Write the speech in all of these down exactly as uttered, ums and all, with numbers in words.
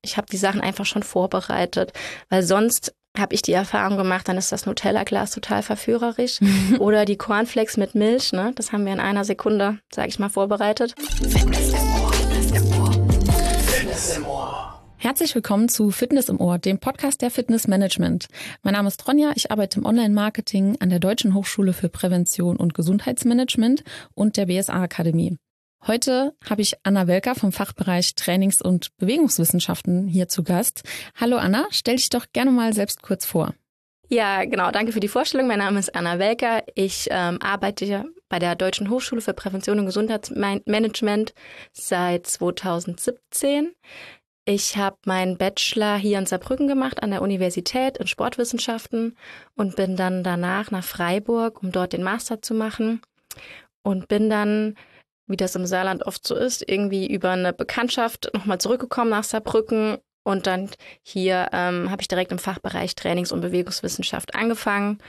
ich habe die Sachen einfach schon vorbereitet, weil sonst habe ich die Erfahrung gemacht, dann ist das Nutella-Glas total verführerisch oder die Cornflakes mit Milch, ne? Das haben wir in einer Sekunde, sage ich mal, vorbereitet. Fitness im Ohr, Fitness im Ohr, Fitness im Ohr. Herzlich willkommen zu Fitness im Ohr, dem Podcast der Fitnessmanagement. Mein Name ist Ronja, ich arbeite im Online-Marketing an der Deutschen Hochschule für Prävention und Gesundheitsmanagement und der B S A-Akademie. Heute habe ich Anna Welker vom Fachbereich Trainings- und Bewegungswissenschaften hier zu Gast. Hallo Anna, stell dich doch gerne mal selbst kurz vor. Ja, genau, danke für die Vorstellung. Mein Name ist Anna Welker. Ich ähm, arbeite hier bei der Deutschen Hochschule für Prävention und Gesundheitsmanagement seit zweitausendsiebzehn. Ich habe meinen Bachelor hier in Saarbrücken gemacht an der Universität in Sportwissenschaften und bin dann danach nach Freiburg, um dort den Master zu machen und bin dann, wie das im Saarland oft so ist, irgendwie über eine Bekanntschaft nochmal zurückgekommen nach Saarbrücken und dann hier ähm, habe ich direkt im Fachbereich Trainings- und Bewegungswissenschaft angefangen.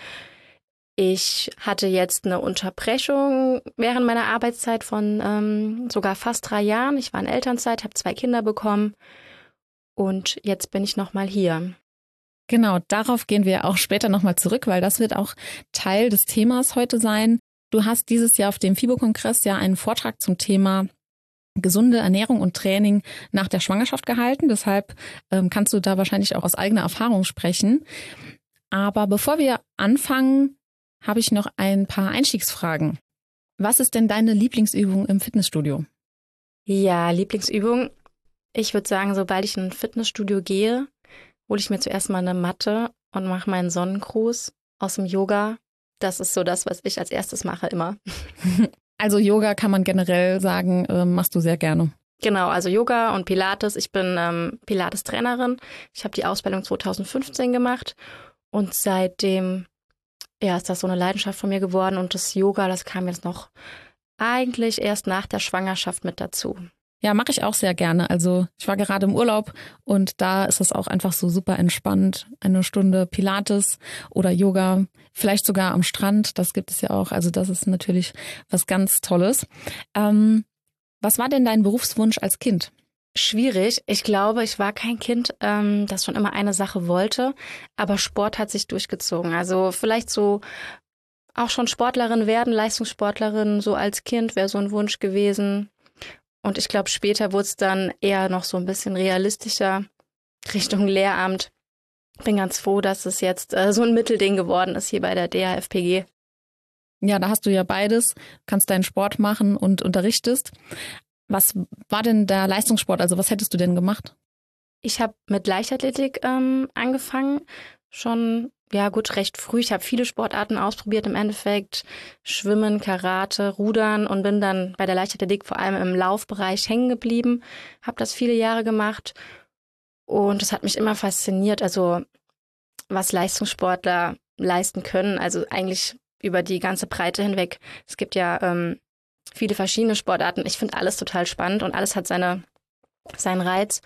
Ich hatte jetzt eine Unterbrechung während meiner Arbeitszeit von ähm, sogar fast drei Jahren. Ich war in Elternzeit, habe zwei Kinder bekommen und jetzt bin ich nochmal hier. Genau, darauf gehen wir auch später nochmal zurück, weil das wird auch Teil des Themas heute sein. Du hast dieses Jahr auf dem FIBO-Kongress ja einen Vortrag zum Thema gesunde Ernährung und Training nach der Schwangerschaft gehalten. Deshalb ähm, kannst du da wahrscheinlich auch aus eigener Erfahrung sprechen. Aber bevor wir anfangen, habe ich noch ein paar Einstiegsfragen. Was ist denn deine Lieblingsübung im Fitnessstudio? Ja, Lieblingsübung. Ich würde sagen, sobald ich in ein Fitnessstudio gehe, hole ich mir zuerst mal eine Matte und mache meinen Sonnengruß aus dem Yoga. Das ist so das, was ich als erstes mache immer. Also Yoga kann man generell sagen, äh, machst du sehr gerne. Genau, also Yoga und Pilates. Ich bin ähm, Pilates-Trainerin. Ich habe die Ausbildung zweitausendfünfzehn gemacht und seitdem ja, ist das so eine Leidenschaft von mir geworden. Und das Yoga, das kam jetzt noch eigentlich erst nach der Schwangerschaft mit dazu. Ja, mache ich auch sehr gerne. Also ich war gerade im Urlaub und da ist es auch einfach so super entspannt. Eine Stunde Pilates oder Yoga, vielleicht sogar am Strand, das gibt es ja auch. Also das ist natürlich was ganz Tolles. Ähm, was war denn dein Berufswunsch als Kind? Schwierig. Ich glaube, ich war kein Kind, ähm, das schon immer eine Sache wollte, aber Sport hat sich durchgezogen. Also vielleicht so auch schon Sportlerin werden, Leistungssportlerin, so als Kind wäre so ein Wunsch gewesen. Und ich glaube, später wurde es dann eher noch so ein bisschen realistischer Richtung Lehramt. Bin ganz froh, dass es jetzt äh, so ein Mittelding geworden ist hier bei der D H F P G. Ja, da hast du ja beides, kannst deinen Sport machen und unterrichtest. Was war denn der Leistungssport? Also was hättest du denn gemacht? Ich habe mit Leichtathletik ähm, angefangen, schon ja gut recht früh. Ich habe viele Sportarten ausprobiert im Endeffekt, Schwimmen, Karate, Rudern und bin dann bei der Leichtathletik vor allem im Laufbereich hängen geblieben. Habe das viele Jahre gemacht und das hat mich immer fasziniert. Also was Leistungssportler leisten können, also eigentlich über die ganze Breite hinweg. Es gibt ja ähm, viele verschiedene Sportarten. Ich finde alles total spannend und alles hat seine, seinen Reiz.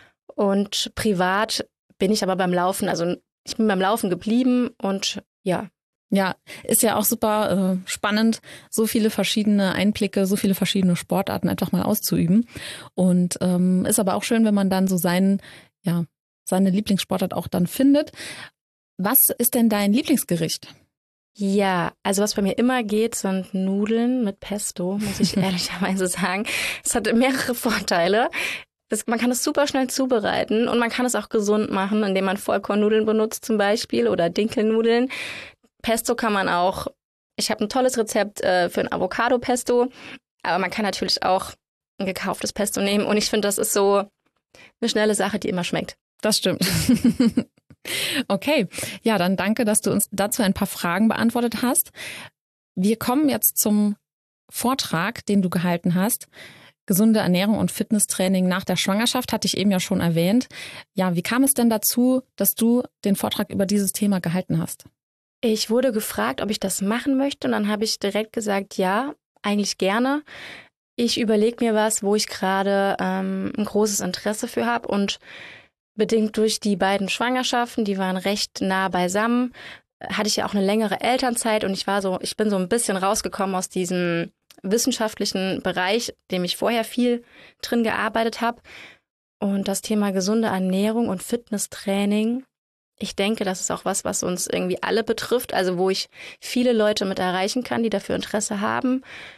Und privat bin ich aber beim Laufen, also ich bin beim Laufen geblieben und ja. Ja, ist ja auch super äh, spannend, so viele verschiedene Einblicke, so viele verschiedene Sportarten einfach mal auszuüben. Und ähm, ist aber auch schön, wenn man dann so seinen, ja, seine Lieblingssportart auch dann findet. Was ist denn dein Lieblingsgericht? Ja, also was bei mir immer geht, sind Nudeln mit Pesto, muss ich ehrlicherweise sagen. Es hat mehrere Vorteile. Das, man kann es super schnell zubereiten und man kann es auch gesund machen, indem man Vollkornnudeln benutzt zum Beispiel oder Dinkelnudeln. Pesto kann man auch, ich habe ein tolles Rezept äh, für ein Avocado-Pesto, aber man kann natürlich auch ein gekauftes Pesto nehmen und ich finde, das ist so eine schnelle Sache, die immer schmeckt. Das stimmt. Okay, ja, dann danke, dass du uns dazu ein paar Fragen beantwortet hast. Wir kommen jetzt zum Vortrag, den du gehalten hast. Gesunde Ernährung und Fitnesstraining nach der Schwangerschaft, hatte ich eben ja schon erwähnt. Ja, wie kam es denn dazu, dass du den Vortrag über dieses Thema gehalten hast? Ich wurde gefragt, ob ich das machen möchte und dann habe ich direkt gesagt, ja, eigentlich gerne. Ich überlege mir was, wo ich gerade ähm, ein großes Interesse für habe und bedingt durch die beiden Schwangerschaften, die waren recht nah beisammen, hatte ich ja auch eine längere Elternzeit und ich war so, ich bin so ein bisschen rausgekommen aus diesem wissenschaftlichen Bereich, dem ich vorher viel drin gearbeitet habe. Und das Thema gesunde Ernährung und Fitnesstraining, ich denke, das ist auch was, was uns irgendwie alle betrifft, also wo ich viele Leute mit erreichen kann, die dafür Interesse haben.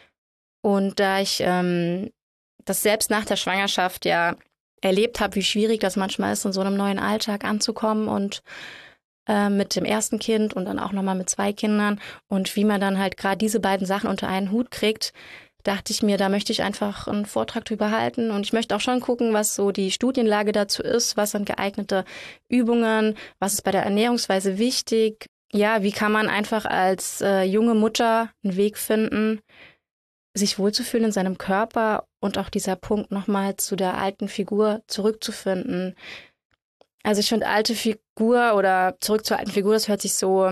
Und da ich ähm, das selbst nach der Schwangerschaft ja erlebt habe, wie schwierig das manchmal ist, in so einem neuen Alltag anzukommen und äh, mit dem ersten Kind und dann auch nochmal mit zwei Kindern und wie man dann halt gerade diese beiden Sachen unter einen Hut kriegt, dachte ich mir, da möchte ich einfach einen Vortrag drüber halten und ich möchte auch schon gucken, was so die Studienlage dazu ist, was sind geeignete Übungen, was ist bei der Ernährungsweise wichtig. Ja, wie kann man einfach als äh, junge Mutter einen Weg finden, sich wohlzufühlen in seinem Körper und auch dieser Punkt nochmal zu der alten Figur zurückzufinden. Also ich finde alte Figur oder zurück zur alten Figur, das hört sich so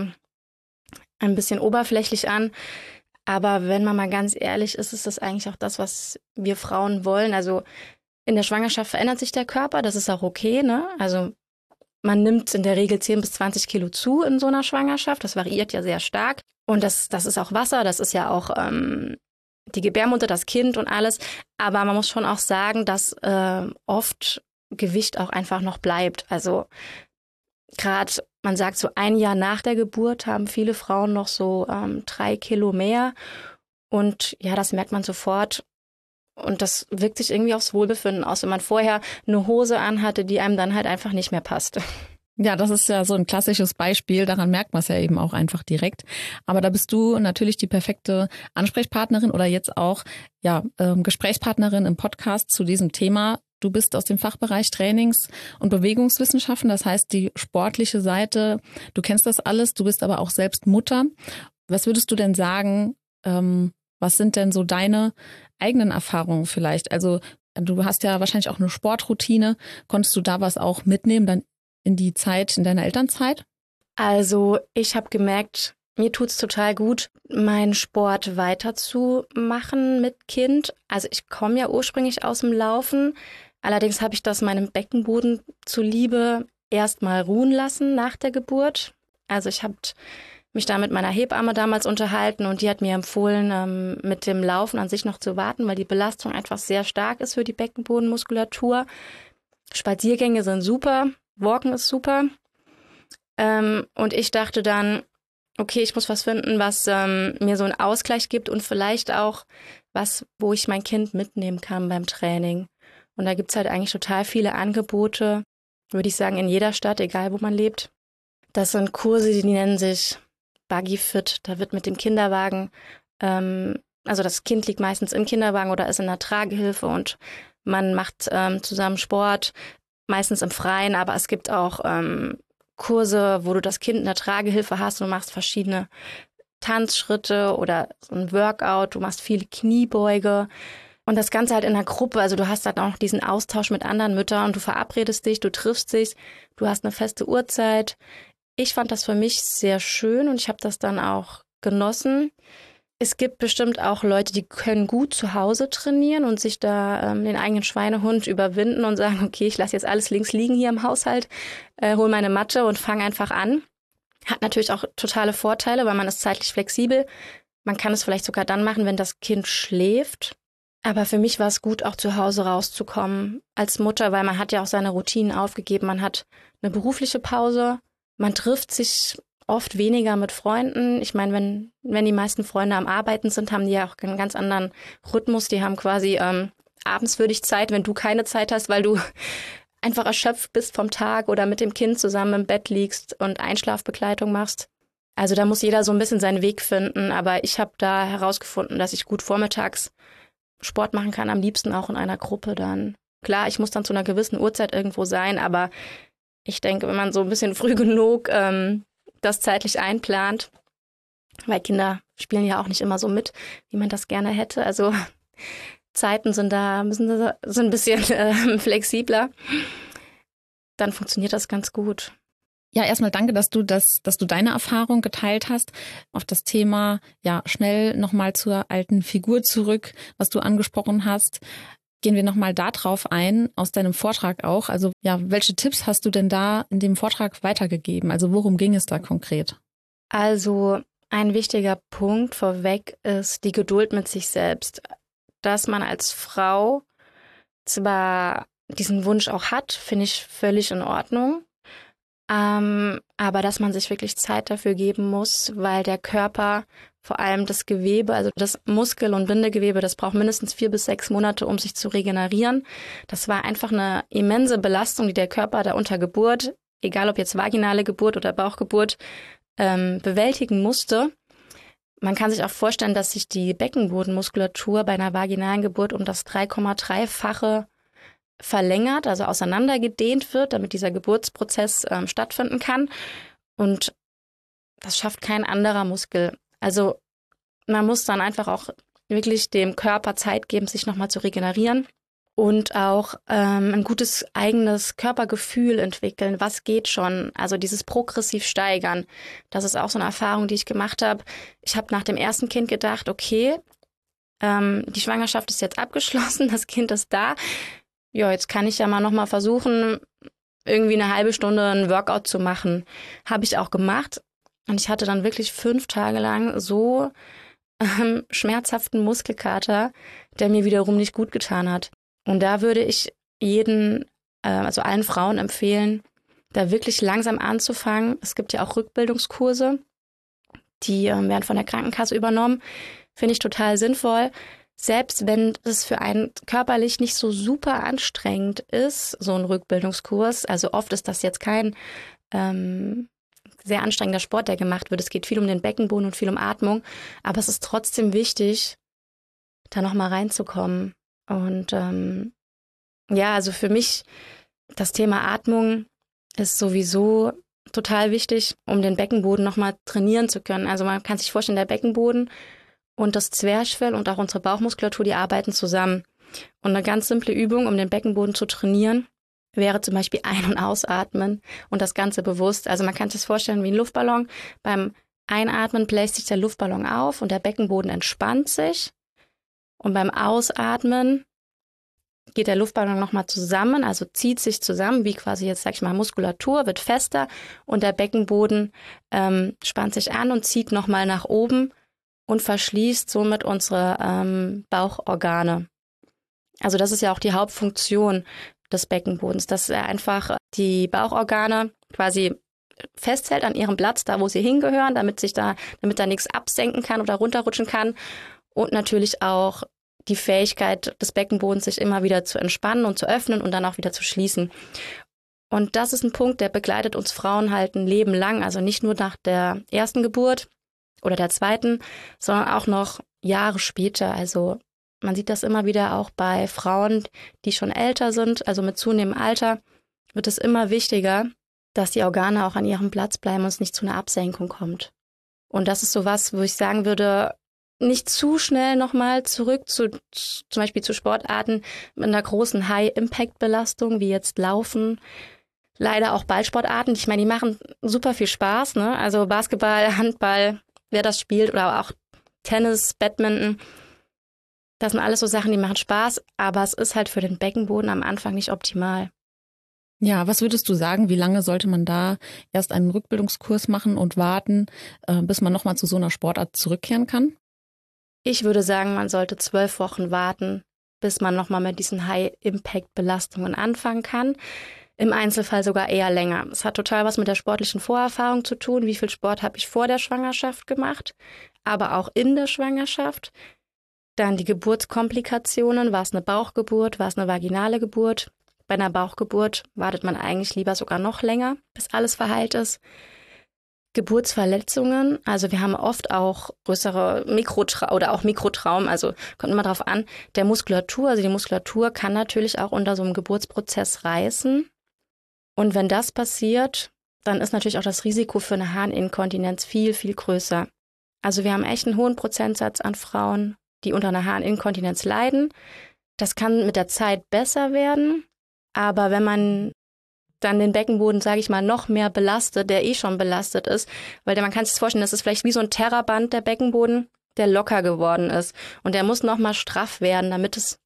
ein bisschen oberflächlich an. Aber wenn man mal ganz ehrlich ist, ist das eigentlich auch das, was wir Frauen wollen. Also in der Schwangerschaft verändert sich der Körper, das ist auch okay, ne? Also man nimmt in der Regel zehn bis zwanzig Kilo zu in so einer Schwangerschaft. Das variiert ja sehr stark. Und das, das ist auch Wasser, das ist ja auch ähm, die Gebärmutter, das Kind und alles. Aber man muss schon auch sagen, dass äh, oft Gewicht auch einfach noch bleibt. Also gerade, man sagt so ein Jahr nach der Geburt haben viele Frauen noch so ähm, drei Kilo mehr. Und ja, das merkt man sofort. Und das wirkt sich irgendwie aufs Wohlbefinden aus, wenn man vorher eine Hose anhatte, die einem dann halt einfach nicht mehr passt. Ja, das ist ja so ein klassisches Beispiel. Daran merkt man es ja eben auch einfach direkt. Aber da bist du natürlich die perfekte Ansprechpartnerin oder jetzt auch ja ähm, Gesprächspartnerin im Podcast zu diesem Thema. Du bist aus dem Fachbereich Trainings- und Bewegungswissenschaften, das heißt die sportliche Seite. Du kennst das alles, du bist aber auch selbst Mutter. Was würdest du denn sagen, ähm, was sind denn so deine eigenen Erfahrungen vielleicht? Also du hast ja wahrscheinlich auch eine Sportroutine. Konntest du da was auch mitnehmen dann in die Zeit, in deiner Elternzeit? Also ich habe gemerkt, mir tut's total gut, meinen Sport weiterzumachen mit Kind. Also ich komme ja ursprünglich aus dem Laufen. Allerdings habe ich das meinem Beckenboden zuliebe erst mal ruhen lassen nach der Geburt. Also ich habe mich da mit meiner Hebamme damals unterhalten und die hat mir empfohlen, ähm, mit dem Laufen an sich noch zu warten, weil die Belastung einfach sehr stark ist für die Beckenbodenmuskulatur. Spaziergänge sind super, Walken ist super. Ähm, und ich dachte dann, okay, ich muss was finden, was ähm, mir so einen Ausgleich gibt und vielleicht auch was, wo ich mein Kind mitnehmen kann beim Training. Und da gibt's halt eigentlich total viele Angebote, würde ich sagen, in jeder Stadt, egal wo man lebt. Das sind Kurse, die nennen sich Buggy Fit. Da wird mit dem Kinderwagen, ähm, also das Kind liegt meistens im Kinderwagen oder ist in der Tragehilfe und man macht ähm, zusammen Sport, meistens im Freien, aber es gibt auch ähm, Kurse, wo du das Kind in der Tragehilfe hast und du machst verschiedene Tanzschritte oder so ein Workout, du machst viele Kniebeuge und das Ganze halt in einer Gruppe, also du hast halt auch diesen Austausch mit anderen Müttern und du verabredest dich, du triffst dich, du hast eine feste Uhrzeit. Ich fand das für mich sehr schön und ich habe das dann auch genossen. Es gibt bestimmt auch Leute, die können gut zu Hause trainieren und sich da ähm, den eigenen Schweinehund überwinden und sagen, okay, ich lasse jetzt alles links liegen hier im Haushalt, äh, hole meine Matte und fange einfach an. Hat natürlich auch totale Vorteile, weil man ist zeitlich flexibel. Man kann es vielleicht sogar dann machen, wenn das Kind schläft. Aber für mich war es gut, auch zu Hause rauszukommen als Mutter, weil man hat ja auch seine Routinen aufgegeben. Man hat eine berufliche Pause, man trifft sich oft weniger mit Freunden. Ich meine, wenn, wenn die meisten Freunde am Arbeiten sind, haben die ja auch einen ganz anderen Rhythmus. Die haben quasi ähm, abends für dich Zeit, wenn du keine Zeit hast, weil du einfach erschöpft bist vom Tag oder mit dem Kind zusammen im Bett liegst und Einschlafbegleitung machst. Also da muss jeder so ein bisschen seinen Weg finden. Aber ich habe da herausgefunden, dass ich gut vormittags Sport machen kann, am liebsten auch in einer Gruppe dann. Klar, ich muss dann zu einer gewissen Uhrzeit irgendwo sein, aber ich denke, wenn man so ein bisschen früh genug ähm, das zeitlich einplant, weil Kinder spielen ja auch nicht immer so mit, wie man das gerne hätte. Also Zeiten sind da, müssen da so ein bisschen äh, flexibler. Dann funktioniert das ganz gut. Ja, erstmal danke, dass du das, dass du deine Erfahrung geteilt hast auf das Thema, ja, schnell nochmal zur alten Figur zurück, was du angesprochen hast. Gehen wir nochmal da drauf ein, aus deinem Vortrag auch. Also ja, welche Tipps hast du denn da in dem Vortrag weitergegeben? Also worum ging es da konkret? Also ein wichtiger Punkt vorweg ist die Geduld mit sich selbst. Dass man als Frau zwar diesen Wunsch auch hat, finde ich völlig in Ordnung. Ähm, aber dass man sich wirklich Zeit dafür geben muss, weil der Körper, vor allem das Gewebe, also das Muskel- und Bindegewebe, das braucht mindestens vier bis sechs Monate, um sich zu regenerieren. Das war einfach eine immense Belastung, die der Körper da unter Geburt, egal ob jetzt vaginale Geburt oder Bauchgeburt, ähm, bewältigen musste. Man kann sich auch vorstellen, dass sich die Beckenbodenmuskulatur bei einer vaginalen Geburt um das drei Komma drei-fache verlängert, also auseinandergedehnt wird, damit dieser Geburtsprozess ähm, stattfinden kann. Und das schafft kein anderer Muskel. Also man muss dann einfach auch wirklich dem Körper Zeit geben, sich nochmal zu regenerieren und auch ähm, ein gutes eigenes Körpergefühl entwickeln. Was geht schon? Also dieses progressiv steigern. Das ist auch so eine Erfahrung, die ich gemacht habe. Ich habe nach dem ersten Kind gedacht, okay, ähm, die Schwangerschaft ist jetzt abgeschlossen, das Kind ist da. Ja, jetzt kann ich ja mal nochmal versuchen, irgendwie eine halbe Stunde ein Workout zu machen. Habe ich auch gemacht. Und ich hatte dann wirklich fünf Tage lang so ähm, schmerzhaften Muskelkater, der mir wiederum nicht gut getan hat. Und da würde ich jeden, äh, also allen Frauen empfehlen, da wirklich langsam anzufangen. Es gibt ja auch Rückbildungskurse, die ähm, werden von der Krankenkasse übernommen. Finde ich total sinnvoll. Selbst wenn es für einen körperlich nicht so super anstrengend ist, so ein Rückbildungskurs, also oft ist das jetzt kein ähm, sehr anstrengender Sport, der gemacht wird. Es geht viel um den Beckenboden und viel um Atmung, aber es ist trotzdem wichtig, da nochmal reinzukommen. Und ähm, ja, also für mich, das Thema Atmung ist sowieso total wichtig, um den Beckenboden nochmal trainieren zu können. Also man kann sich vorstellen, der Beckenboden und das Zwerchfell und auch unsere Bauchmuskulatur, die arbeiten zusammen. Und eine ganz simple Übung, um den Beckenboden zu trainieren, wäre zum Beispiel Ein- und Ausatmen und das Ganze bewusst. Also man kann sich das vorstellen wie ein Luftballon. Beim Einatmen bläst sich der Luftballon auf und der Beckenboden entspannt sich. Und beim Ausatmen geht der Luftballon nochmal zusammen, also zieht sich zusammen, wie quasi jetzt, sag ich mal, Muskulatur, wird fester und der Beckenboden ähm, spannt sich an und zieht nochmal nach oben und verschließt somit unsere ähm, Bauchorgane. Also das ist ja auch die Hauptfunktion des Beckenbodens, dass er einfach die Bauchorgane quasi festhält an ihrem Platz, da wo sie hingehören, damit sich da, damit da nichts absenken kann oder runterrutschen kann und natürlich auch die Fähigkeit des Beckenbodens, sich immer wieder zu entspannen und zu öffnen und dann auch wieder zu schließen. Und das ist ein Punkt, der begleitet uns Frauen halt ein Leben lang, also nicht nur nach der ersten Geburt oder der zweiten, sondern auch noch Jahre später. Also man sieht das immer wieder auch bei Frauen, die schon älter sind, also mit zunehmendem Alter wird es immer wichtiger, dass die Organe auch an ihrem Platz bleiben und es nicht zu einer Absenkung kommt. Und das ist so was, wo ich sagen würde, nicht zu schnell nochmal zurück zu zum Beispiel zu Sportarten mit einer großen High-Impact-Belastung, wie jetzt Laufen. Leider auch Ballsportarten. Ich meine, die machen super viel Spaß, ne? Also Basketball, Handball, wer das spielt, oder auch Tennis, Badminton. Das sind alles so Sachen, die machen Spaß, aber es ist halt für den Beckenboden am Anfang nicht optimal. Ja, was würdest du sagen, wie lange sollte man da erst einen Rückbildungskurs machen und warten, äh, bis man nochmal zu so einer Sportart zurückkehren kann? Ich würde sagen, man sollte zwölf Wochen warten, bis man nochmal mit diesen High-Impact-Belastungen anfangen kann. Im Einzelfall sogar eher länger. Es hat total was mit der sportlichen Vorerfahrung zu tun. Wie viel Sport habe ich vor der Schwangerschaft gemacht, aber auch in der Schwangerschaft. Dann die Geburtskomplikationen. War es eine Bauchgeburt? War es eine vaginale Geburt? Bei einer Bauchgeburt wartet man eigentlich lieber sogar noch länger, bis alles verheilt ist. Geburtsverletzungen, also wir haben oft auch größere Mikrotra- oder auch Mikrotraumen, also kommt immer drauf an, der Muskulatur, also die Muskulatur kann natürlich auch unter so einem Geburtsprozess reißen. Und wenn das passiert, dann ist natürlich auch das Risiko für eine Harninkontinenz viel, viel größer. Also wir haben echt einen hohen Prozentsatz an Frauen, die unter einer Harninkontinenz leiden. Das kann mit der Zeit besser werden, aber wenn man dann den Beckenboden, sage ich mal, noch mehr belastet, der eh schon belastet ist, weil man kann sich vorstellen, das ist vielleicht wie so ein Terraband, der Beckenboden, der locker geworden ist und der muss noch mal straff werden, damit es,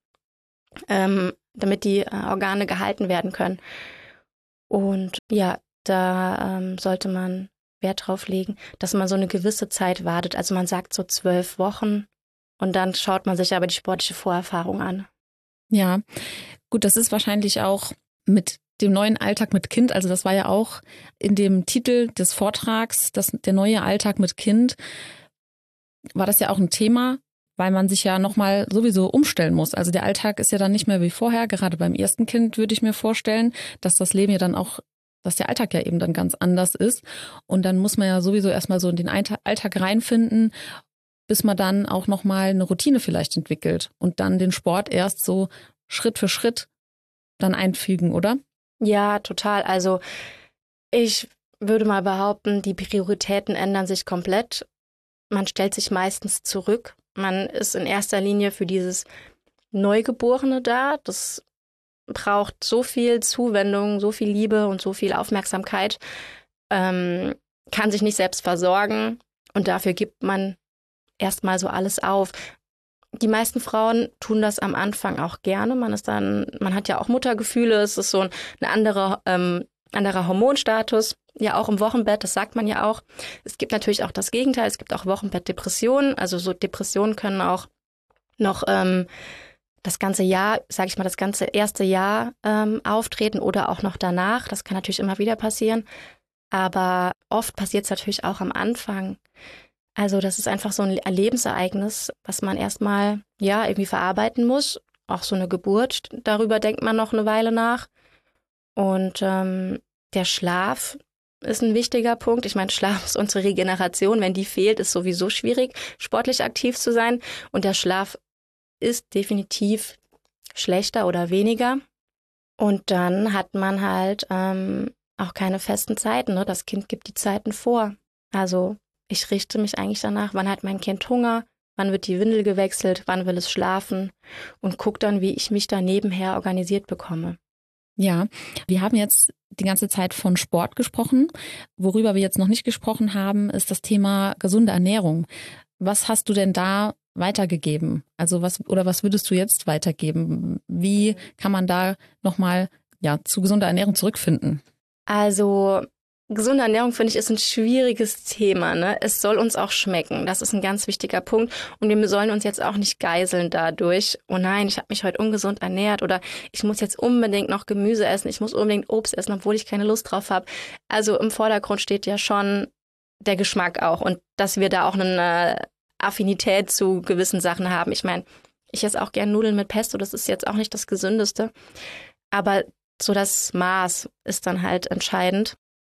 ähm, damit die äh, Organe gehalten werden können. Und ja, da ähm, sollte man Wert drauf legen, dass man so eine gewisse Zeit wartet. Also man sagt so zwölf Wochen und dann schaut man sich aber die sportliche Vorerfahrung an. Ja, Gut, das ist wahrscheinlich auch mit dem neuen Alltag mit Kind, also das war ja auch in dem Titel des Vortrags, das, der neue Alltag mit Kind, war das ja auch ein Thema, weil man sich ja nochmal sowieso umstellen muss. Also der Alltag ist ja dann nicht mehr wie vorher, gerade beim ersten Kind würde ich mir vorstellen, dass das Leben ja dann auch, dass der Alltag ja eben dann ganz anders ist. Und dann muss man ja sowieso erstmal so in den Alltag reinfinden, bis man dann auch nochmal eine Routine vielleicht entwickelt und dann den Sport erst so Schritt für Schritt dann einfügen, oder? Ja, total. Also ich würde mal behaupten, die Prioritäten ändern sich komplett. Man stellt sich meistens zurück. Man ist in erster Linie für dieses Neugeborene da. Das braucht so viel Zuwendung, so viel Liebe und so viel Aufmerksamkeit, ähm, kann sich nicht selbst versorgen und dafür gibt man erstmal so alles auf. Die meisten Frauen tun das am Anfang auch gerne. Man ist dann, man hat ja auch Muttergefühle, es ist so ein, ein anderer, ähm, anderer Hormonstatus. Ja, auch im Wochenbett, das sagt man ja auch. Es gibt natürlich auch das Gegenteil, es gibt auch Wochenbettdepressionen. Also so Depressionen können auch noch ähm, das ganze Jahr, sage ich mal, das ganze erste Jahr ähm, auftreten oder auch noch danach. Das kann natürlich immer wieder passieren. Aber oft passiert es natürlich auch am Anfang. Also das ist einfach so ein Lebensereignis, was man erstmal ja irgendwie verarbeiten muss. Auch so eine Geburt, darüber denkt man noch eine Weile nach. Und ähm, der Schlaf ist ein wichtiger Punkt. Ich meine, Schlaf ist unsere Regeneration. Wenn die fehlt, ist sowieso schwierig, sportlich aktiv zu sein. Und der Schlaf ist definitiv schlechter oder weniger. Und dann hat man halt ähm, auch keine festen Zeiten. Ne? Das Kind gibt die Zeiten vor. Also ich richte mich eigentlich danach, wann hat mein Kind Hunger, wann wird die Windel gewechselt, wann will es schlafen und gucke dann, wie ich mich da nebenher organisiert bekomme. Ja, wir haben jetzt die ganze Zeit von Sport gesprochen. Worüber wir jetzt noch nicht gesprochen haben, ist das Thema gesunde Ernährung. Was hast du denn da weitergegeben? Also was oder was würdest du jetzt weitergeben? Wie kann man da nochmal ja, zu gesunder Ernährung zurückfinden? Also gesunde Ernährung, finde ich, ist ein schwieriges Thema. Ne? Es soll uns auch schmecken. Das ist ein ganz wichtiger Punkt. Und wir sollen uns jetzt auch nicht geiseln dadurch. Oh nein, ich habe mich heute ungesund ernährt oder ich muss jetzt unbedingt noch Gemüse essen. Ich muss unbedingt Obst essen, obwohl ich keine Lust drauf habe. Also im Vordergrund steht ja schon der Geschmack auch und dass wir da auch eine Affinität zu gewissen Sachen haben. Ich meine, ich esse auch gern Nudeln mit Pesto. Das ist jetzt auch nicht das Gesündeste. Aber so das Maß ist dann halt entscheidend.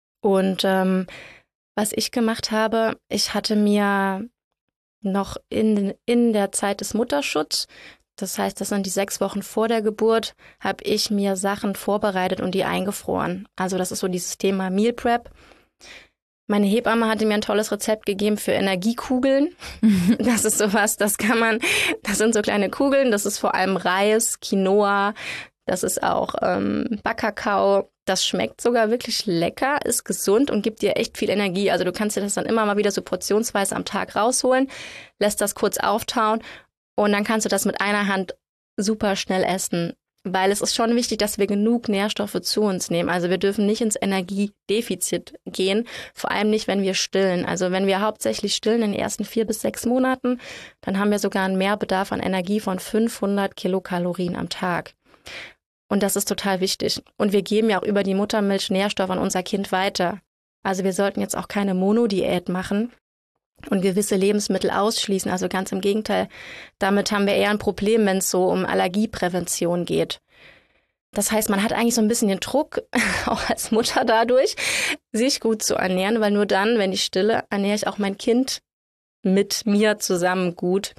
Und ähm, was ich gemacht habe, ich hatte mir noch in, in der Zeit des Mutterschutzes, das heißt, das sind die sechs Wochen vor der Geburt, habe ich mir Sachen vorbereitet und die eingefroren. Also das ist so dieses Thema Meal Prep. Meine Hebamme hatte mir ein tolles Rezept gegeben für Energiekugeln. Das ist sowas, das kann man, das sind so kleine Kugeln, das ist vor allem Reis, Quinoa, das ist auch ähm, Backkakao. Das schmeckt sogar wirklich lecker, ist gesund und gibt dir echt viel Energie. Also du kannst dir das dann immer mal wieder so portionsweise am Tag rausholen, lässt das kurz auftauen und dann kannst du das mit einer Hand super schnell essen. Weil es ist schon wichtig, dass wir genug Nährstoffe zu uns nehmen. Also wir dürfen nicht ins Energiedefizit gehen, vor allem nicht, wenn wir stillen. Also wenn wir hauptsächlich stillen in den ersten vier bis sechs Monaten, dann haben wir sogar einen Mehrbedarf an Energie von fünfhundert Kilokalorien am Tag. Und das ist total wichtig. Und wir geben ja auch über die Muttermilch Nährstoffe an unser Kind weiter. Also wir sollten jetzt auch keine Monodiät machen und gewisse Lebensmittel ausschließen. Also ganz im Gegenteil, damit haben wir eher ein Problem, wenn es so um Allergieprävention geht. Das heißt, man hat eigentlich so ein bisschen den Druck, auch als Mutter dadurch, sich gut zu ernähren, weil nur dann, wenn ich stille, ernähre ich auch mein Kind mit mir zusammen gut.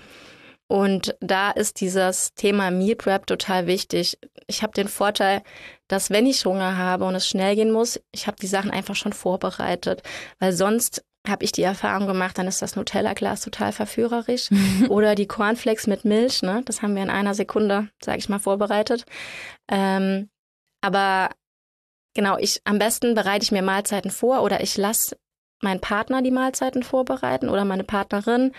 Und da ist dieses Thema Meal Prep total wichtig. Ich habe den Vorteil, dass wenn ich Hunger habe und es schnell gehen muss, ich habe die Sachen einfach schon vorbereitet. Weil sonst habe ich die Erfahrung gemacht, dann ist das Nutella-Glas total verführerisch. Oder die Cornflakes mit Milch, ne? Das haben wir in einer Sekunde, sage ich mal, vorbereitet. Ähm, aber genau, ich am besten bereite ich mir Mahlzeiten vor oder ich lasse meinen Partner die Mahlzeiten vorbereiten oder meine Partnerin.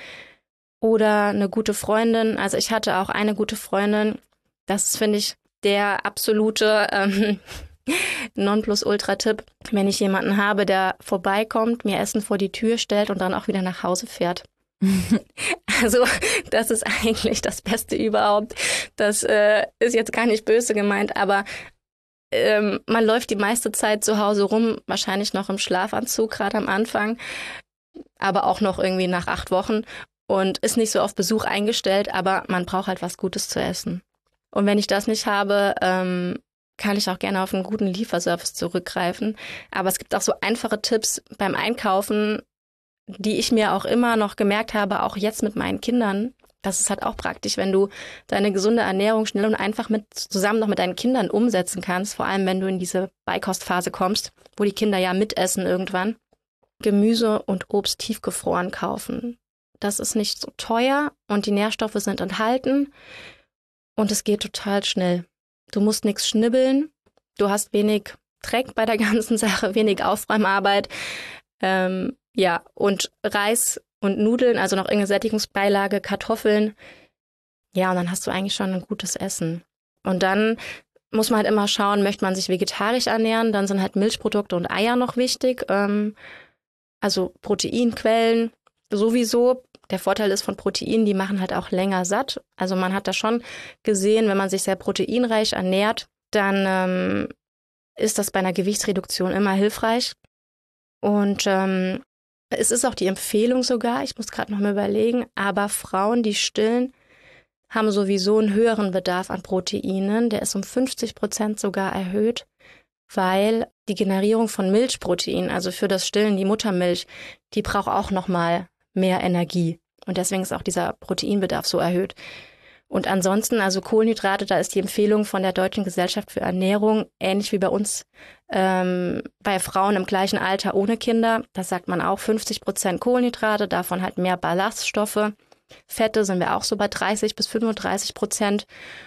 Oder eine gute Freundin. Also ich hatte auch eine gute Freundin. Das finde ich der absolute ähm, Nonplusultra-Tipp. Wenn ich jemanden habe, der vorbeikommt, mir Essen vor die Tür stellt und dann auch wieder nach Hause fährt. Also das ist eigentlich das Beste überhaupt. Das äh, ist jetzt gar nicht böse gemeint, aber ähm, man läuft die meiste Zeit zu Hause rum, wahrscheinlich noch im Schlafanzug, gerade am Anfang, aber auch noch irgendwie nach acht Wochen und ist nicht so auf Besuch eingestellt, aber man braucht halt was Gutes zu essen. Und wenn ich das nicht habe, ähm, kann ich auch gerne auf einen guten Lieferservice zurückgreifen. Aber es gibt auch so einfache Tipps beim Einkaufen, die ich mir auch immer noch gemerkt habe, auch jetzt mit meinen Kindern. Das ist halt auch praktisch, wenn du deine gesunde Ernährung schnell und einfach mit zusammen noch mit deinen Kindern umsetzen kannst, vor allem wenn du in diese Beikostphase kommst, wo die Kinder ja mitessen irgendwann. Gemüse und Obst tiefgefroren kaufen. Das ist nicht so teuer und die Nährstoffe sind enthalten und es geht total schnell. Du musst nichts schnibbeln, du hast wenig Dreck bei der ganzen Sache, wenig Aufräumarbeit. Ähm, ja, und Reis und Nudeln, also noch irgendeine Sättigungsbeilage, Kartoffeln. Ja, und dann hast du eigentlich schon ein gutes Essen. Und dann muss man halt immer schauen, möchte man sich vegetarisch ernähren, dann sind halt Milchprodukte und Eier noch wichtig. Ähm, also Proteinquellen sowieso. Der Vorteil ist von Proteinen, die machen halt auch länger satt. Also man hat da schon gesehen, wenn man sich sehr proteinreich ernährt, dann ähm, ist das bei einer Gewichtsreduktion immer hilfreich. Und ähm, es ist auch die Empfehlung sogar, ich muss gerade noch mal überlegen, aber Frauen, die stillen, haben sowieso einen höheren Bedarf an Proteinen. Der ist um fünfzig Prozent sogar erhöht, weil die Generierung von Milchprotein, also für das Stillen, die Muttermilch, die braucht auch noch mal mehr Energie. Und deswegen ist auch dieser Proteinbedarf so erhöht. Und ansonsten, also Kohlenhydrate, da ist die Empfehlung von der Deutschen Gesellschaft für Ernährung, ähnlich wie bei uns ähm, bei Frauen im gleichen Alter ohne Kinder. Da sagt man auch fünfzig Prozent Kohlenhydrate, davon halt mehr Ballaststoffe. Fette sind wir auch so bei dreißig bis fünfunddreißig Prozent.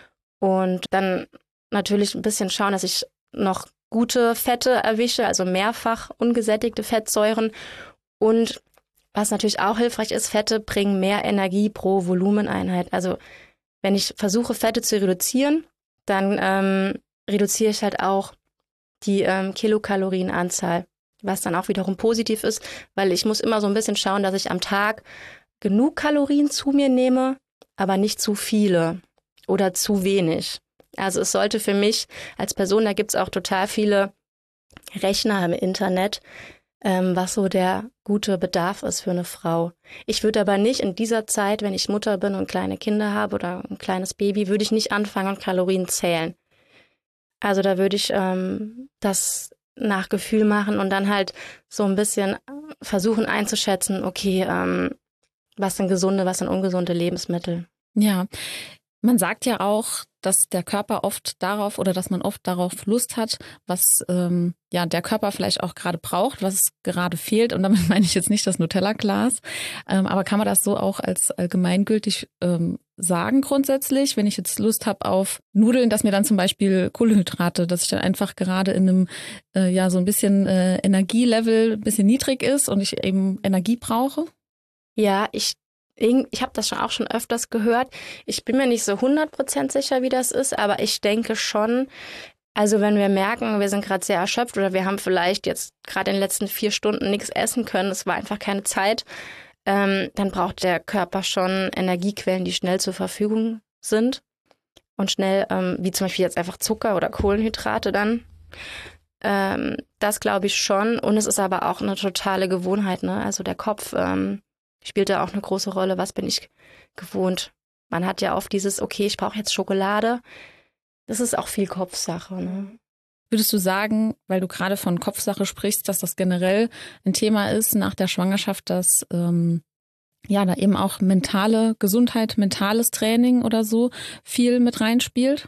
Und dann natürlich ein bisschen schauen, dass ich noch gute Fette erwische, also mehrfach ungesättigte Fettsäuren. Und was natürlich auch hilfreich ist, Fette bringen mehr Energie pro Volumeneinheit. Also wenn ich versuche, Fette zu reduzieren, dann ähm, reduziere ich halt auch die ähm, Kilokalorienanzahl, was dann auch wiederum positiv ist, weil ich muss immer so ein bisschen schauen, dass ich am Tag genug Kalorien zu mir nehme, aber nicht zu viele oder zu wenig. Also es sollte für mich als Person, da gibt es auch total viele Rechner im Internet, ähm, was so der gute Bedarf ist für eine Frau. Ich würde aber nicht in dieser Zeit, wenn ich Mutter bin und kleine Kinder habe oder ein kleines Baby, würde ich nicht anfangen und Kalorien zählen. Also da würde ich ähm, das nach Gefühl machen und dann halt so ein bisschen versuchen einzuschätzen, okay, ähm, was sind gesunde, was sind ungesunde Lebensmittel. Ja, man sagt ja auch, dass der Körper oft darauf oder dass man oft darauf Lust hat, was ähm, ja der Körper vielleicht auch gerade braucht, was gerade fehlt. Und damit meine ich jetzt nicht das Nutella-Glas. Ähm, aber kann man das so auch als allgemeingültig ähm, sagen grundsätzlich? Wenn ich jetzt Lust habe auf Nudeln, dass mir dann zum Beispiel Kohlenhydrate, dass ich dann einfach gerade in einem äh, ja so ein bisschen äh, Energielevel ein bisschen niedrig ist und ich eben Energie brauche? Ja, ich Ich habe das schon auch schon öfters gehört. Ich bin mir nicht so hundert Prozent sicher, wie das ist, aber ich denke schon, also wenn wir merken, wir sind gerade sehr erschöpft oder wir haben vielleicht jetzt gerade in den letzten vier Stunden nichts essen können, es war einfach keine Zeit, ähm, dann braucht der Körper schon Energiequellen, die schnell zur Verfügung sind und schnell, ähm, wie zum Beispiel jetzt einfach Zucker oder Kohlenhydrate dann. Ähm, das glaube ich schon und es ist aber auch eine totale Gewohnheit, ne? Also der Kopf ähm, spielt da auch eine große Rolle. Was bin ich gewohnt? Man hat ja oft dieses, okay, ich brauche jetzt Schokolade. Das ist auch viel Kopfsache. Ne? Würdest du sagen, weil du gerade von Kopfsache sprichst, dass das generell ein Thema ist nach der Schwangerschaft, dass ähm, ja da eben auch mentale Gesundheit, mentales Training oder so viel mit reinspielt?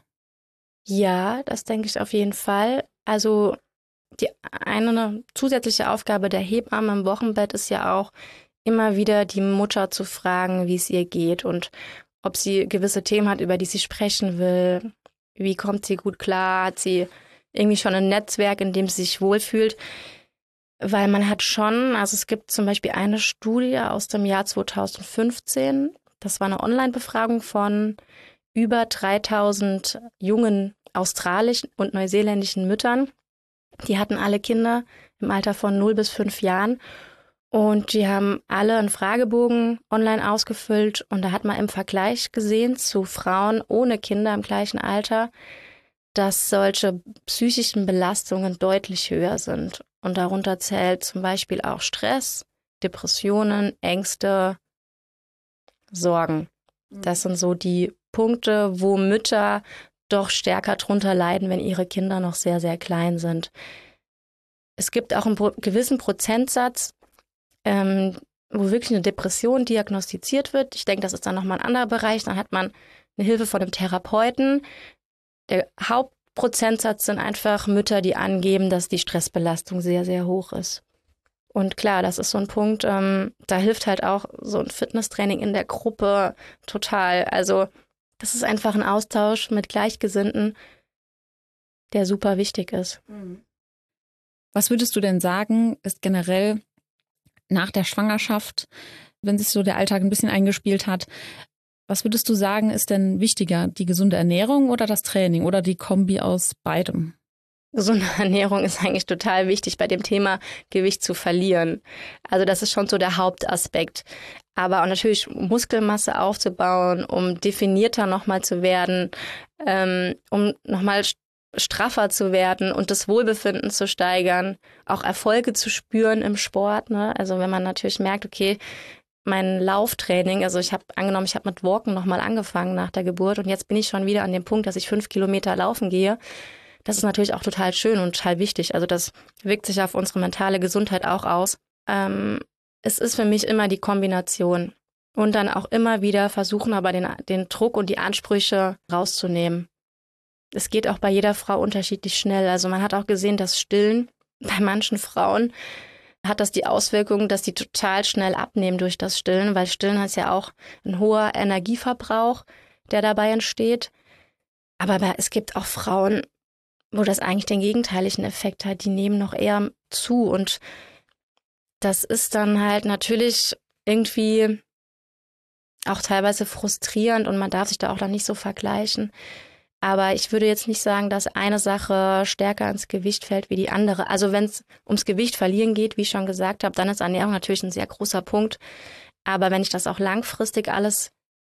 Ja, das denke ich auf jeden Fall. Also die eine zusätzliche Aufgabe der Hebamme im Wochenbett ist ja auch, immer wieder die Mutter zu fragen, wie es ihr geht und ob sie gewisse Themen hat, über die sie sprechen will. Wie kommt sie gut klar? Hat sie irgendwie schon ein Netzwerk, in dem sie sich wohlfühlt? Weil man hat schon, also es gibt zum Beispiel eine Studie aus dem Jahr zweitausendfünfzehn, das war eine Online-Befragung von über dreitausend jungen australischen und neuseeländischen Müttern. Die hatten alle Kinder im Alter von null bis fünf Jahren. Und die haben alle einen Fragebogen online ausgefüllt und da hat man im Vergleich gesehen zu Frauen ohne Kinder im gleichen Alter, dass solche psychischen Belastungen deutlich höher sind. Und darunter zählt zum Beispiel auch Stress, Depressionen, Ängste, Sorgen. Das sind so die Punkte, wo Mütter doch stärker drunter leiden, wenn ihre Kinder noch sehr, sehr klein sind. Es gibt auch einen gewissen Prozentsatz, ähm, wo wirklich eine Depression diagnostiziert wird. Ich denke, das ist dann nochmal ein anderer Bereich. Dann hat man eine Hilfe von einem Therapeuten. Der Hauptprozentsatz sind einfach Mütter, die angeben, dass die Stressbelastung sehr, sehr hoch ist. Und klar, das ist so ein Punkt, ähm, da hilft halt auch so ein Fitnesstraining in der Gruppe total. Also das ist einfach ein Austausch mit Gleichgesinnten, der super wichtig ist. Was würdest du denn sagen, ist generell nach der Schwangerschaft, wenn sich so der Alltag ein bisschen eingespielt hat, was würdest du sagen, ist denn wichtiger, die gesunde Ernährung oder das Training oder die Kombi aus beidem? Gesunde Ernährung ist eigentlich total wichtig bei dem Thema Gewicht zu verlieren. Also das ist schon so der Hauptaspekt. Aber auch natürlich Muskelmasse aufzubauen, um definierter nochmal zu werden, ähm, um nochmal straffer zu werden und das Wohlbefinden zu steigern, auch Erfolge zu spüren im Sport. Ne? Also wenn man natürlich merkt, okay, mein Lauftraining, also ich habe angenommen, ich habe mit Walken nochmal angefangen nach der Geburt und jetzt bin ich schon wieder an dem Punkt, dass ich fünf Kilometer laufen gehe. Das ist natürlich auch total schön und total wichtig. Also das wirkt sich auf unsere mentale Gesundheit auch aus. Ähm, es ist für mich immer die Kombination und dann auch immer wieder versuchen, aber den, den Druck und die Ansprüche rauszunehmen. Es geht auch bei jeder Frau unterschiedlich schnell. Also man hat auch gesehen, dass Stillen bei manchen Frauen hat das die Auswirkung, dass die total schnell abnehmen durch das Stillen, weil Stillen ist ja auch ein hoher Energieverbrauch, der dabei entsteht. Aber es gibt auch Frauen, wo das eigentlich den gegenteiligen Effekt hat, die nehmen noch eher zu und das ist dann halt natürlich irgendwie auch teilweise frustrierend und man darf sich da auch dann nicht so vergleichen. Aber ich würde jetzt nicht sagen, dass eine Sache stärker ins Gewicht fällt wie die andere. Also wenn es ums Gewicht verlieren geht, wie ich schon gesagt habe, dann ist Ernährung natürlich ein sehr großer Punkt. Aber wenn ich das auch langfristig alles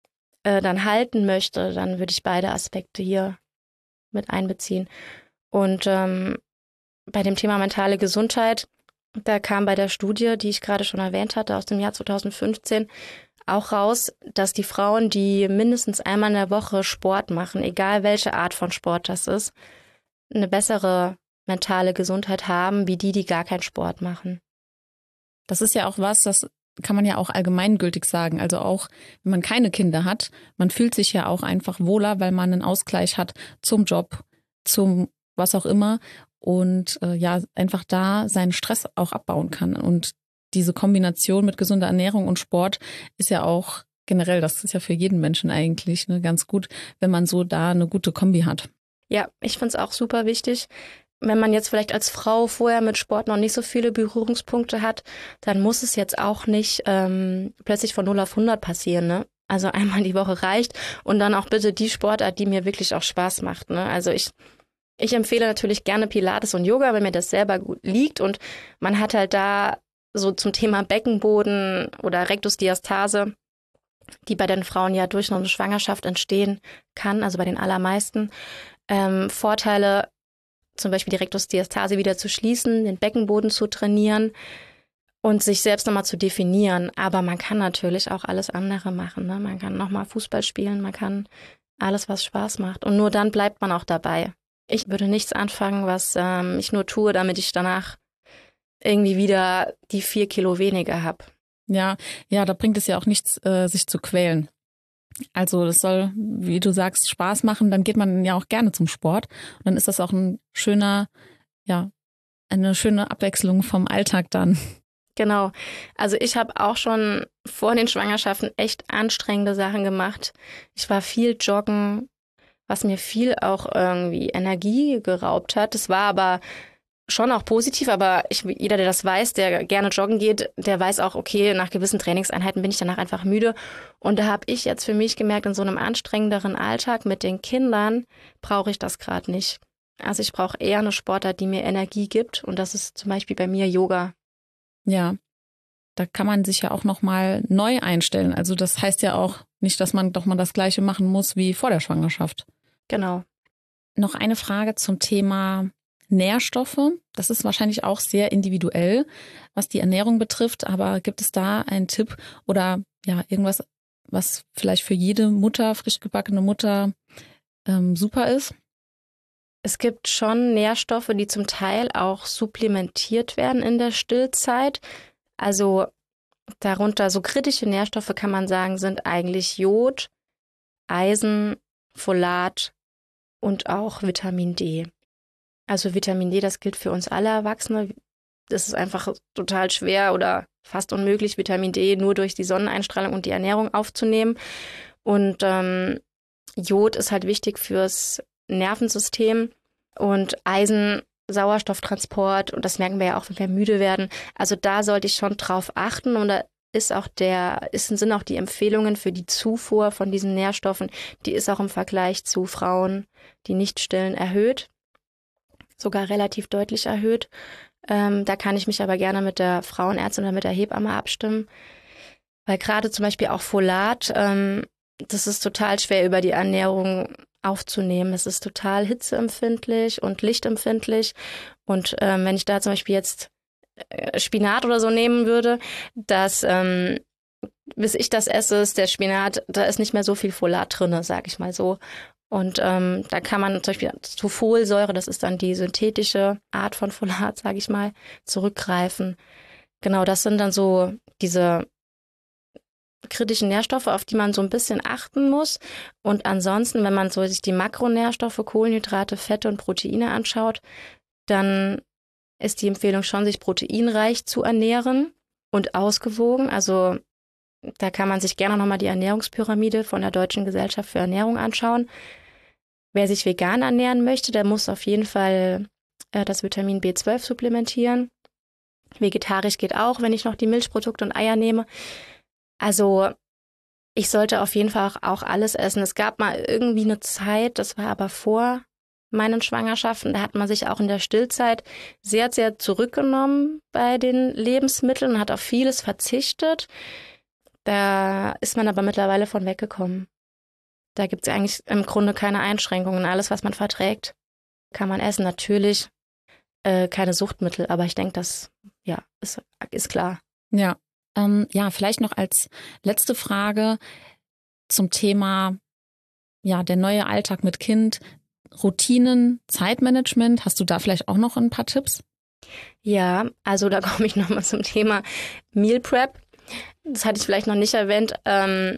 äh, dann halten möchte, dann würde ich beide Aspekte hier mit einbeziehen. Und ähm, bei dem Thema mentale Gesundheit, da kam bei der Studie, die ich gerade schon erwähnt hatte, aus dem Jahr zweitausendfünfzehn, auch raus, dass die Frauen, die mindestens einmal in der Woche Sport machen, egal welche Art von Sport das ist, eine bessere mentale Gesundheit haben, wie die, die gar keinen Sport machen. Das ist ja auch was, das kann man ja auch allgemeingültig sagen. Also auch, wenn man keine Kinder hat, man fühlt sich ja auch einfach wohler, weil man einen Ausgleich hat zum Job, zum was auch immer und äh, ja, einfach da seinen Stress auch abbauen kann. Und diese Kombination mit gesunder Ernährung und Sport ist ja auch generell, das ist ja für jeden Menschen eigentlich ne, ganz gut, wenn man so da eine gute Kombi hat. Ja, ich finde es auch super wichtig. Wenn man jetzt vielleicht als Frau vorher mit Sport noch nicht so viele Berührungspunkte hat, dann muss es jetzt auch nicht ähm, plötzlich von null auf hundert passieren. Ne? Also einmal die Woche reicht und dann auch bitte die Sportart, die mir wirklich auch Spaß macht. Ne? Also ich ich empfehle natürlich gerne Pilates und Yoga, wenn mir das selber gut liegt und man hat halt da so zum Thema Beckenboden oder Rektusdiastase, die bei den Frauen ja durch eine Schwangerschaft entstehen kann, also bei den allermeisten, ähm, Vorteile, zum Beispiel die Rektusdiastase wieder zu schließen, den Beckenboden zu trainieren und sich selbst nochmal zu definieren. Aber man kann natürlich auch alles andere machen. Ne? Man kann nochmal Fußball spielen, man kann alles, was Spaß macht. Und nur dann bleibt man auch dabei. Ich würde nichts anfangen, was ähm, ich nur tue, damit ich danach irgendwie wieder die vier Kilo weniger habe. Ja, ja, da bringt es ja auch nichts, äh, sich zu quälen. Also das soll, wie du sagst, Spaß machen, dann geht man ja auch gerne zum Sport. Und dann ist das auch ein schöner, ja, eine schöne Abwechslung vom Alltag dann. Genau. Also ich habe auch schon vor den Schwangerschaften echt anstrengende Sachen gemacht. Ich war viel joggen, was mir viel auch irgendwie Energie geraubt hat. Das war aber schon auch positiv, aber ich, jeder, der das weiß, der gerne joggen geht, der weiß auch, okay, nach gewissen Trainingseinheiten bin ich danach einfach müde. Und da habe ich jetzt für mich gemerkt, in so einem anstrengenderen Alltag mit den Kindern brauche ich das gerade nicht. Also ich brauche eher eine Sportart, die mir Energie gibt und das ist zum Beispiel bei mir Yoga. Ja, da kann man sich ja auch nochmal neu einstellen. Also das heißt ja auch nicht, dass man doch mal das Gleiche machen muss wie vor der Schwangerschaft. Genau. Noch eine Frage zum Thema Nährstoffe. Das ist wahrscheinlich auch sehr individuell, was die Ernährung betrifft. Aber gibt es da einen Tipp oder ja irgendwas, was vielleicht für jede Mutter, frisch gebackene Mutter ähm, super ist? Es gibt schon Nährstoffe, die zum Teil auch supplementiert werden in der Stillzeit. Also darunter so kritische Nährstoffe kann man sagen, sind eigentlich Jod, Eisen, Folat und auch Vitamin D. Also Vitamin D, das gilt für uns alle Erwachsene. Das ist einfach total schwer oder fast unmöglich, Vitamin D nur durch die Sonneneinstrahlung und die Ernährung aufzunehmen. Und ähm, Jod ist halt wichtig fürs Nervensystem und Eisen, Sauerstofftransport, und das merken wir ja auch, wenn wir müde werden. Also da sollte ich schon drauf achten, und da ist auch der, ist, sind auch die Empfehlungen für die Zufuhr von diesen Nährstoffen, die ist auch im Vergleich zu Frauen, die nicht stillen, erhöht, sogar relativ deutlich erhöht. Ähm, da kann ich mich aber gerne mit der Frauenärztin oder mit der Hebamme abstimmen, weil gerade zum Beispiel auch Folat, ähm, das ist total schwer über die Ernährung aufzunehmen. Es ist total hitzeempfindlich und lichtempfindlich. Und ähm, wenn ich da zum Beispiel jetzt äh, Spinat oder so nehmen würde, dass ähm, bis ich das esse, ist der Spinat, da ist nicht mehr so viel Folat drin, sage ich mal so. Und ähm, da kann man zum Beispiel zu Folsäure, das ist dann die synthetische Art von Folat, sage ich mal, zurückgreifen. Genau, das sind dann so diese kritischen Nährstoffe, auf die man so ein bisschen achten muss. Und ansonsten, wenn man so sich die Makronährstoffe, Kohlenhydrate, Fette und Proteine anschaut, dann ist die Empfehlung schon, sich proteinreich zu ernähren und ausgewogen. Also da kann man sich gerne nochmal die Ernährungspyramide von der Deutschen Gesellschaft für Ernährung anschauen. Wer sich vegan ernähren möchte, der muss auf jeden Fall äh, das Vitamin B zwölf supplementieren. Vegetarisch geht auch, wenn ich noch die Milchprodukte und Eier nehme. Also ich sollte auf jeden Fall auch, auch alles essen. Es gab mal irgendwie eine Zeit, das war aber vor meinen Schwangerschaften, da hat man sich auch in der Stillzeit sehr, sehr zurückgenommen bei den Lebensmitteln und hat auf vieles verzichtet. Da ist man aber mittlerweile von weggekommen. Da gibt es eigentlich im Grunde keine Einschränkungen. Alles, was man verträgt, kann man essen. Natürlich äh, keine Suchtmittel, aber ich denke, das ja, ist, ist klar. Ja. Ähm, ja, vielleicht noch als letzte Frage zum Thema, ja, der neue Alltag mit Kind, Routinen, Zeitmanagement. Hast du da vielleicht auch noch ein paar Tipps? Ja, also da komme ich nochmal zum Thema Meal Prep. Das hatte ich vielleicht noch nicht erwähnt. Ähm,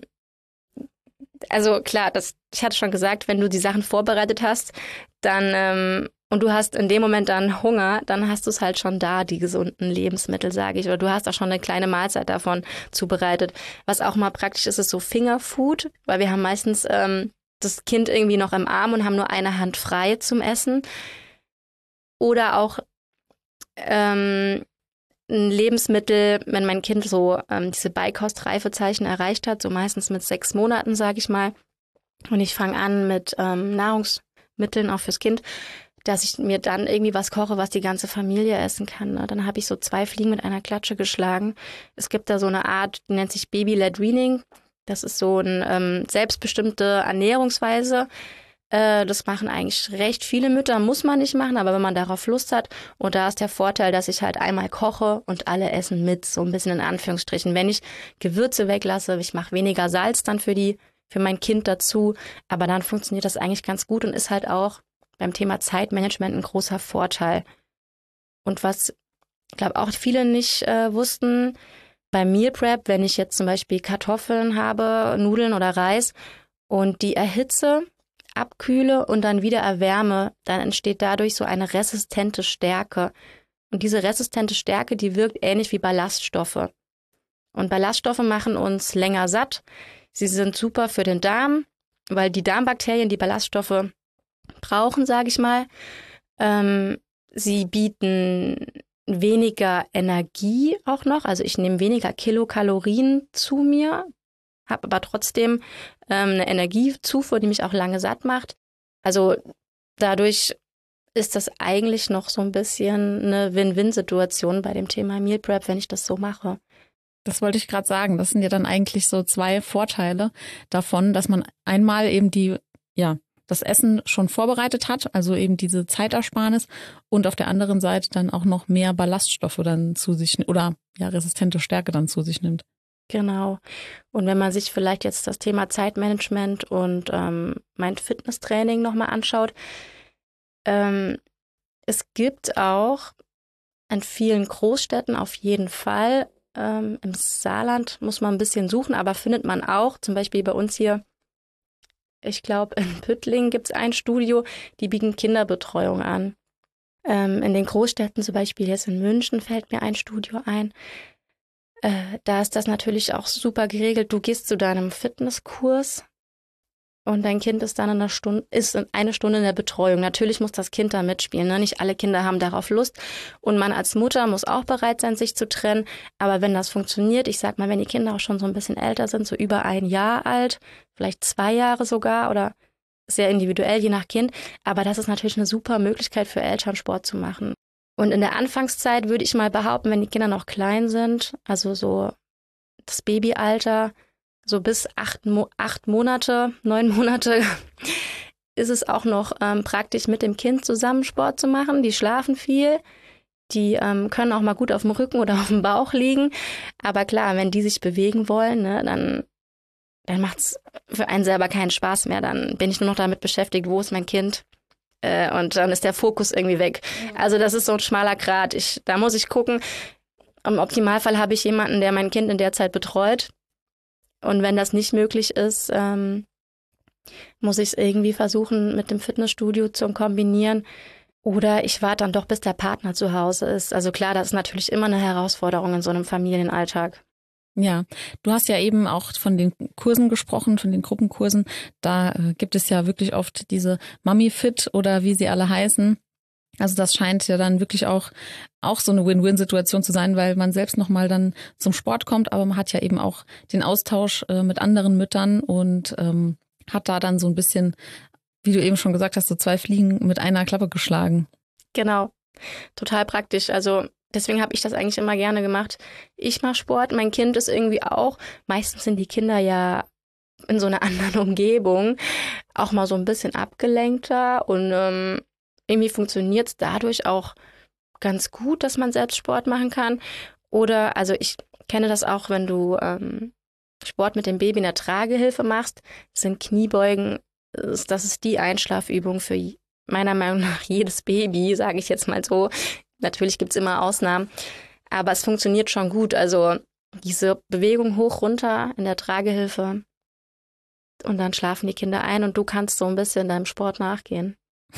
also klar, das, ich hatte schon gesagt, wenn du die Sachen vorbereitet hast, dann ähm, und du hast in dem Moment dann Hunger, dann hast du es halt schon da, die gesunden Lebensmittel, sage ich. Oder du hast auch schon eine kleine Mahlzeit davon zubereitet. Was auch mal praktisch ist, ist so Fingerfood, weil wir haben meistens ähm, das Kind irgendwie noch im Arm und haben nur eine Hand frei zum Essen. Oder auch ähm, ein Lebensmittel, wenn mein Kind so ähm, diese Beikostreifezeichen erreicht hat, so meistens mit sechs Monaten, sage ich mal. Und ich fange an mit ähm, Nahrungsmitteln auch fürs Kind, dass ich mir dann irgendwie was koche, was die ganze Familie essen kann. Ne? Dann habe ich so zwei Fliegen mit einer Klatsche geschlagen. Es gibt da so eine Art, die nennt sich Baby-led Weaning. Das ist so eine ähm, selbstbestimmte Ernährungsweise. Äh, das machen eigentlich recht viele Mütter, muss man nicht machen, aber wenn man darauf Lust hat. Und da ist der Vorteil, dass ich halt einmal koche und alle essen mit, so ein bisschen in Anführungsstrichen. Wenn ich Gewürze weglasse, ich mache weniger Salz dann für die, für mein Kind dazu. Aber dann funktioniert das eigentlich ganz gut und ist halt auch beim Thema Zeitmanagement ein großer Vorteil. Und was, ich glaube, auch viele nicht äh, wussten, beim Meal Prep, wenn ich jetzt zum Beispiel Kartoffeln habe, Nudeln oder Reis und die erhitze, abkühle und dann wieder erwärme, dann entsteht dadurch so eine resistente Stärke. Und diese resistente Stärke, die wirkt ähnlich wie Ballaststoffe. Und Ballaststoffe machen uns länger satt. Sie sind super für den Darm, weil die Darmbakterien die Ballaststoffe brauchen, sage ich mal. Ähm, sie bieten weniger Energie auch noch. Also ich nehme weniger Kilokalorien zu mir, habe aber trotzdem ähm, eine Energiezufuhr, die mich auch lange satt macht. Also dadurch ist das eigentlich noch so ein bisschen eine Win-Win-Situation bei dem Thema Meal Prep, wenn ich das so mache. Das wollte ich gerade sagen. Das sind ja dann eigentlich so zwei Vorteile davon, dass man einmal eben die, ja, das Essen schon vorbereitet hat, also eben diese Zeitersparnis und auf der anderen Seite dann auch noch mehr Ballaststoffe dann zu sich oder ja resistente Stärke dann zu sich nimmt. Genau. Und wenn man sich vielleicht jetzt das Thema Zeitmanagement und ähm, mein Fitnesstraining nochmal anschaut, ähm, es gibt auch an vielen Großstädten auf jeden Fall, ähm, im Saarland muss man ein bisschen suchen, aber findet man auch, zum Beispiel bei uns hier, ich glaube in Püttlingen gibt es ein Studio, die bieten Kinderbetreuung an. Ähm, in den Großstädten, zum Beispiel jetzt in München, fällt mir ein Studio ein. Äh, da ist das natürlich auch super geregelt. Du gehst zu deinem Fitnesskurs und dein Kind ist dann in einer Stunde, ist in eine Stunde in der Betreuung. Natürlich muss das Kind da mitspielen, ne? Nicht alle Kinder haben darauf Lust. Und man als Mutter muss auch bereit sein, sich zu trennen. Aber wenn das funktioniert, ich sag mal, wenn die Kinder auch schon so ein bisschen älter sind, so über ein Jahr alt, vielleicht zwei Jahre sogar oder sehr individuell, je nach Kind. Aber das ist natürlich eine super Möglichkeit für Eltern, Sport zu machen. Und in der Anfangszeit würde ich mal behaupten, wenn die Kinder noch klein sind, also so das Babyalter, so bis acht, Mo- acht Monate, neun Monate, ist es auch noch ähm, praktisch, mit dem Kind zusammen Sport zu machen. Die schlafen viel, die ähm, können auch mal gut auf dem Rücken oder auf dem Bauch liegen. Aber klar, wenn die sich bewegen wollen, ne, dann, dann macht es für einen selber keinen Spaß mehr. Dann bin ich nur noch damit beschäftigt, wo ist mein Kind? Äh, und dann ist der Fokus irgendwie weg. Also das ist so ein schmaler Grat. Ich, da muss ich gucken. Im Optimalfall habe ich jemanden, der mein Kind in der Zeit betreut. Und wenn das nicht möglich ist, ähm, muss ich es irgendwie versuchen, mit dem Fitnessstudio zu kombinieren. Oder ich warte dann doch, bis der Partner zu Hause ist. Also klar, das ist natürlich immer eine Herausforderung in so einem Familienalltag. Ja, du hast ja eben auch von den Kursen gesprochen, von den Gruppenkursen. Da äh, gibt es ja wirklich oft diese Mami-Fit oder wie sie alle heißen. Also das scheint ja dann wirklich auch auch so eine Win-Win-Situation zu sein, weil man selbst nochmal dann zum Sport kommt, aber man hat ja eben auch den Austausch äh, mit anderen Müttern und ähm, hat da dann so ein bisschen, wie du eben schon gesagt hast, so zwei Fliegen mit einer Klappe geschlagen. Genau, total praktisch. Also deswegen habe ich das eigentlich immer gerne gemacht. Ich mache Sport, mein Kind ist irgendwie auch. Meistens sind die Kinder ja in so einer anderen Umgebung auch mal so ein bisschen abgelenkter und ähm, irgendwie funktioniert es dadurch auch ganz gut, dass man selbst Sport machen kann. Oder, also ich kenne das auch, wenn du ähm, Sport mit dem Baby in der Tragehilfe machst, sind Kniebeugen, das ist die Einschlafübung für meiner Meinung nach jedes Baby, sage ich jetzt mal so. Natürlich gibt es immer Ausnahmen, aber es funktioniert schon gut. Also diese Bewegung hoch, runter in der Tragehilfe und dann schlafen die Kinder ein und du kannst so ein bisschen deinem Sport nachgehen.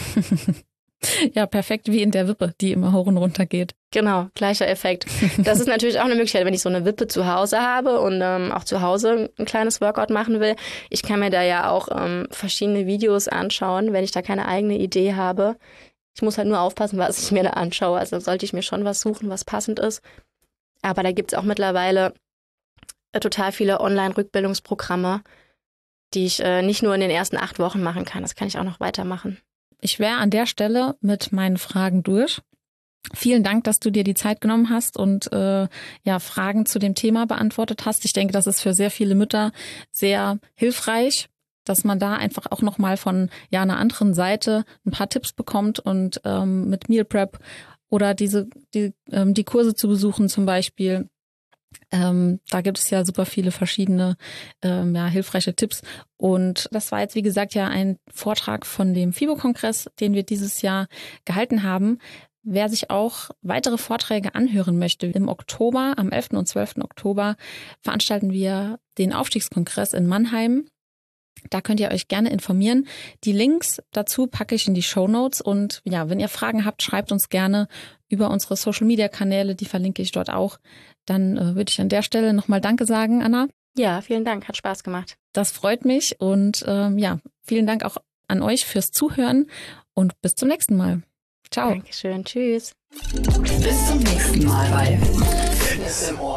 Ja, perfekt, wie in der Wippe, die immer hoch und runter geht. Genau, gleicher Effekt. Das ist natürlich auch eine Möglichkeit, wenn ich so eine Wippe zu Hause habe und ähm, auch zu Hause ein kleines Workout machen will. Ich kann mir da ja auch ähm, verschiedene Videos anschauen, wenn ich da keine eigene Idee habe. Ich muss halt nur aufpassen, was ich mir da anschaue. Also sollte ich mir schon was suchen, was passend ist. Aber da gibt es auch mittlerweile äh, total viele Online-Rückbildungsprogramme, die ich äh, nicht nur in den ersten acht Wochen machen kann. Das kann ich auch noch weitermachen. Ich wäre an der Stelle mit meinen Fragen durch. Vielen Dank, dass du dir die Zeit genommen hast und äh, ja Fragen zu dem Thema beantwortet hast. Ich denke, das ist für sehr viele Mütter sehr hilfreich, dass man da einfach auch nochmal von ja einer anderen Seite ein paar Tipps bekommt und ähm, mit Meal Prep oder diese die ähm, die Kurse zu besuchen zum Beispiel. Ähm, da gibt es ja super viele verschiedene ähm, ja, hilfreiche Tipps. Und das war jetzt, wie gesagt, ja ein Vortrag von dem FIBO-Kongress, den wir dieses Jahr gehalten haben. Wer sich auch weitere Vorträge anhören möchte, im Oktober, am elften und zwölften Oktober, veranstalten wir den Aufstiegskongress in Mannheim. Da könnt ihr euch gerne informieren. Die Links dazu packe ich in die Shownotes. Und ja, wenn ihr Fragen habt, schreibt uns gerne über unsere Social-Media-Kanäle. Die verlinke ich dort auch. Dann äh, würde ich an der Stelle nochmal Danke sagen, Anna. Ja, vielen Dank. Hat Spaß gemacht. Das freut mich. Und ähm, ja, vielen Dank auch an euch fürs Zuhören. Und bis zum nächsten Mal. Ciao. Dankeschön. Tschüss. Bis zum nächsten Mal bei Fitness im Ohr.